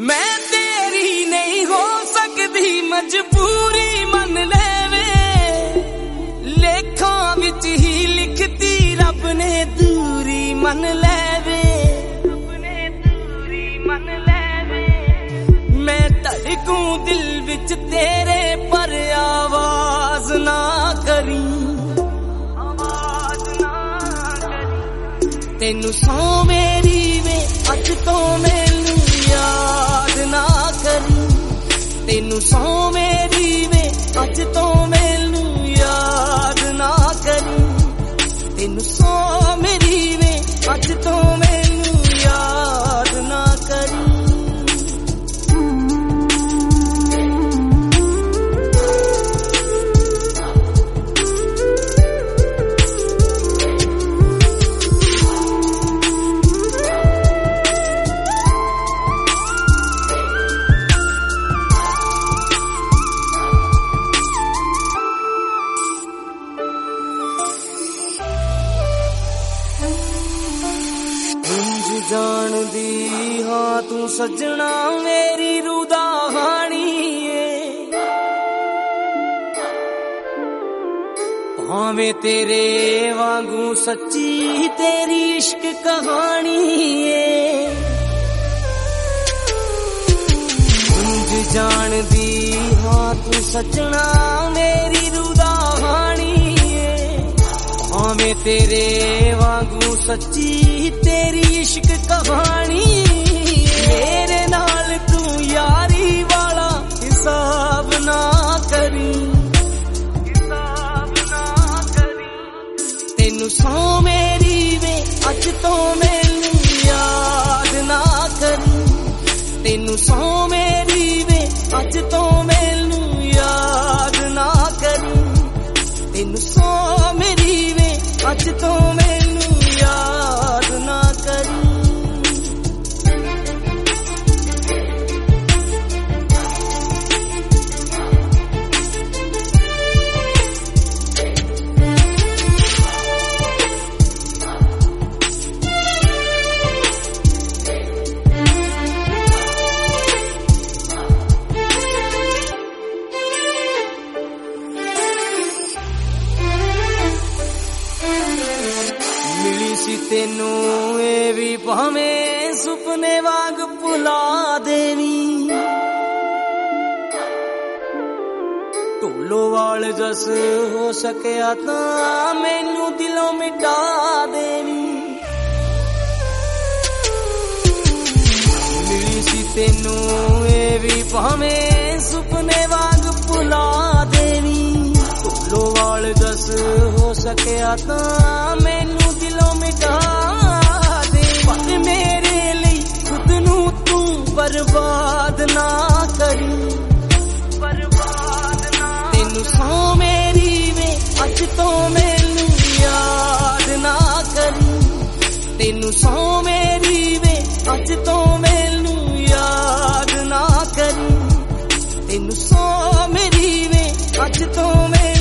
मैं तेरी नहीं हो सकती मजबूरी मन लेवे, लेखा विच ही लिखती रब ने दूरी मन लेवे, मैं धड़कूं दिल विच तेरे पर आवाज ना करी, तेनू सौ मेरी वे अज तो मैनू याद ना करी, तेनू सौ मेरी वे अज तो मैनू याद ना करी, तेनू सौ मेरी वे अज तो मैनू याद ना करी। जान दी हाँ तू सजना मेरी रूह दा हानी है, भावें तेरे वांगू सच्ची तेरी इश्क कहानी है, इंज जान दी हाँ तू सजना मेरी रूह दा हानी है, भावें तेरे वांगू सच्ची तेरी इश्क कहानी, मेरे नाल तू यारी वाला हिसाब ना करी, तेनू सौ मेरी वे अज तो मैनू याद ना करी, तेनू सौ मेरी वे अज तो मैनू याद ना करी, तेनू सौ मेरी वे अज तो मैनू याद ना करी। तेनू ए भी भावें सुपने वांग भुला देवी, ढोलोवाल जस हो सकिया तां मैनू दिलों मिटा देवी, मिली सी तेनू ए भी भावें सुपने वांग भुला देवी, ढोलोवाल जस हो सकिया तां मैनू दिलों मिटा दे, पर मेरे लिए खुद नू तू बर्बाद ना करी, बर्बाद ना, तेनू सौ मेरी वे अज तो मैनू याद ना करी, तेनू सौ मेरी वे अज तो मैनू याद ना करी, तेनू सौ मेरी वे अज तो मैनू